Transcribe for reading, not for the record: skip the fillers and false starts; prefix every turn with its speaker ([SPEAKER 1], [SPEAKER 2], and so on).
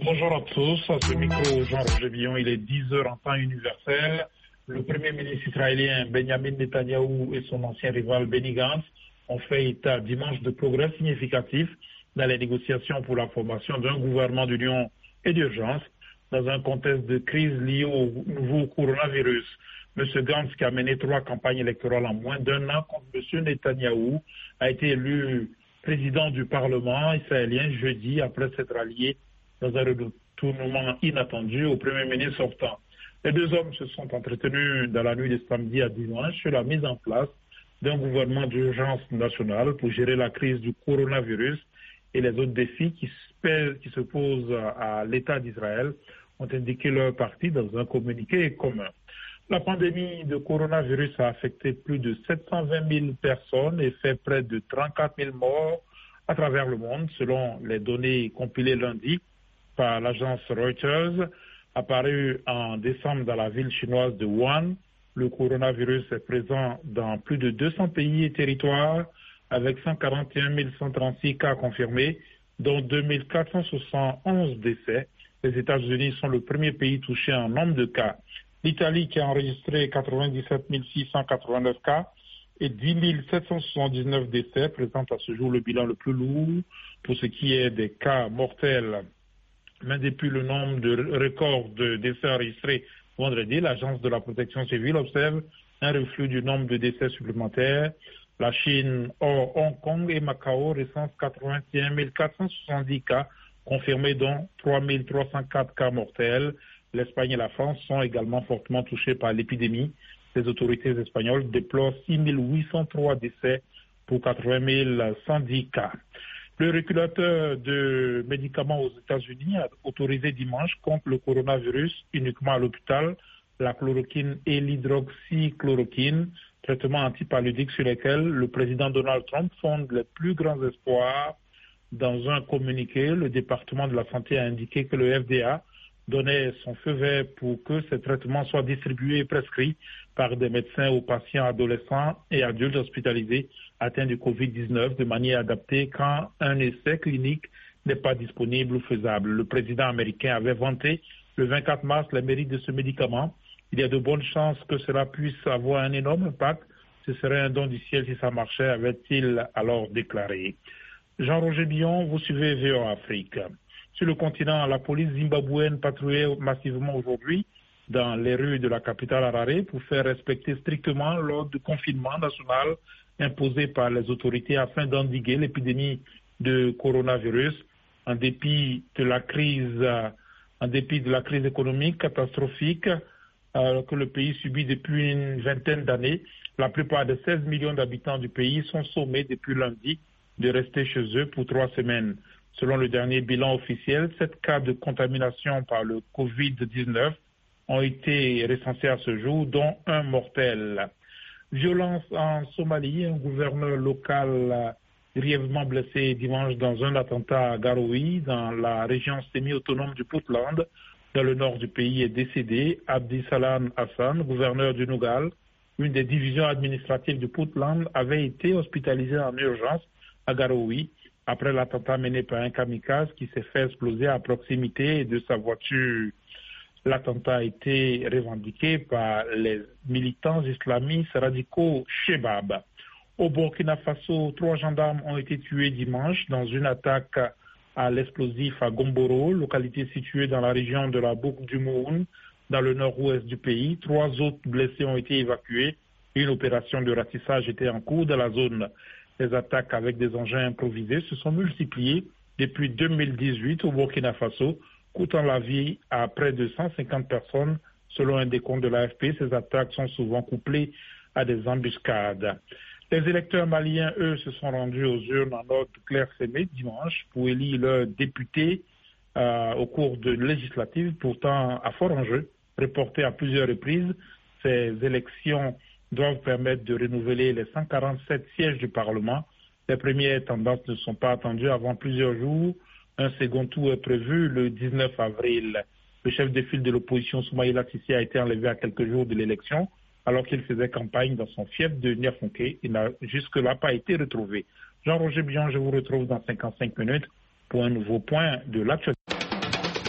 [SPEAKER 1] Bonjour à tous, à ce micro Jean-Roger Billon, il est 10h en temps universel. Le Premier ministre israélien Benjamin Netanyahou et son ancien rival Benny Gantz ont fait état dimanche de progrès significatifs dans les négociations pour la formation d'un gouvernement d'union et d'urgence dans un contexte de crise liée au nouveau coronavirus. M. Gantz, qui a mené 3 campagnes électorales en moins d'1 an contre M. Netanyahou, a été élu président du Parlement israélien jeudi après s'être allié dans un retournement inattendu au Premier ministre sortant. Les 2 hommes se sont entretenus dans la nuit de samedi à dimanche sur la mise en place d'un gouvernement d'urgence nationale pour gérer la crise du coronavirus et les autres défis qui se posent à l'État d'Israël, ont indiqué leur parti dans un communiqué commun. La pandémie de coronavirus a affecté plus de 720 000 personnes et fait près de 34 000 morts à travers le monde, selon les données compilées lundi par l'agence Reuters, apparu en décembre dans la ville chinoise de Wuhan. Le coronavirus est présent dans plus de 200 pays et territoires, avec 141 136 cas confirmés, dont 2 471 décès. Les États-Unis sont le premier pays touché en nombre de cas. L'Italie, qui a enregistré 97 689 cas et 10 779 décès, présente à ce jour le bilan le plus lourd pour ce qui est des cas mortels. Mais depuis le nombre de records de décès enregistrés vendredi, l'Agence de la protection civile observe un reflux du nombre de décès supplémentaires. La Chine, hors Hong Kong et Macao recense 81 470 cas confirmés, dont 3 304 cas mortels. L'Espagne et la France sont également fortement touchés par l'épidémie. Les autorités espagnoles déplorent 6 803 décès pour 80 110 cas. Le régulateur de médicaments aux États-Unis a autorisé dimanche contre le coronavirus uniquement à l'hôpital la chloroquine et l'hydroxychloroquine, traitements antipaludiques sur lesquels le président Donald Trump fonde les plus grands espoirs. Dans un communiqué, le département de la santé a indiqué que le FDA donnait son feu vert pour que ces traitements soient distribués et prescrits par des médecins aux patients adolescents et adultes hospitalisés atteints du Covid-19 de manière adaptée quand un essai clinique n'est pas disponible ou faisable. Le président américain avait vanté le 24 mars les mérites de ce médicament. Il y a de bonnes chances que cela puisse avoir un énorme impact. Ce serait un don du ciel si ça marchait, avait-il alors déclaré. Jean-Roger Billon, vous suivez VOA Afrique. Sur le continent, la police zimbabwéenne patrouillait massivement aujourd'hui dans les rues de la capitale Harare pour faire respecter strictement l'ordre de confinement national imposé par les autorités afin d'endiguer l'épidémie de coronavirus. En dépit de la crise économique catastrophique que le pays subit depuis une vingtaine d'années, la plupart des 16 millions d'habitants du pays sont sommés depuis lundi de rester chez eux pour 3 semaines. Selon le dernier bilan officiel, 7 cas de contamination par le Covid-19 ont été recensés à ce jour, dont un mortel. Violence en Somalie, un gouverneur local grièvement blessé dimanche dans un attentat à Garowe, dans la région semi-autonome du Puntland, dans le nord du pays, est décédé. Abdi Salam Hassan, gouverneur du Nougal, une des divisions administratives du Puntland, avait été hospitalisé en urgence à Garowe après l'attentat mené par un kamikaze qui s'est fait exploser à proximité de sa voiture. L'attentat a été revendiqué par les militants islamistes radicaux Shebab. Au Burkina Faso, 3 gendarmes ont été tués dimanche dans une attaque à l'explosif à Gomboro, localité située dans la région de la boucle du Moun, dans le nord-ouest du pays. 3 autres blessés ont été évacués. Une opération de ratissage était en cours dans la zone. Les attaques avec des engins improvisés se sont multipliées depuis 2018 au Burkina Faso, coûtant la vie à près de 150 personnes. Selon un décompte de l'AFP, ces attaques sont souvent couplées à des embuscades. Les électeurs maliens, eux, se sont rendus aux urnes en ordre clairsemé dimanche pour élire leurs députés au cours de législatives, pourtant à fort enjeu, reportées à plusieurs reprises. Ces élections doivent permettre de renouveler les 147 sièges du Parlement. Les premières tendances ne sont pas attendues avant plusieurs jours. Un second tour est prévu le 19 avril. Le chef de file de l'opposition, Soumaïla Cissé, a été enlevé à quelques jours de l'élection, alors qu'il faisait campagne dans son fief de Niafonké. Il n'a jusque-là pas été retrouvé. Jean-Roger Billon, je vous retrouve dans 55 minutes pour un nouveau point de l'actualité.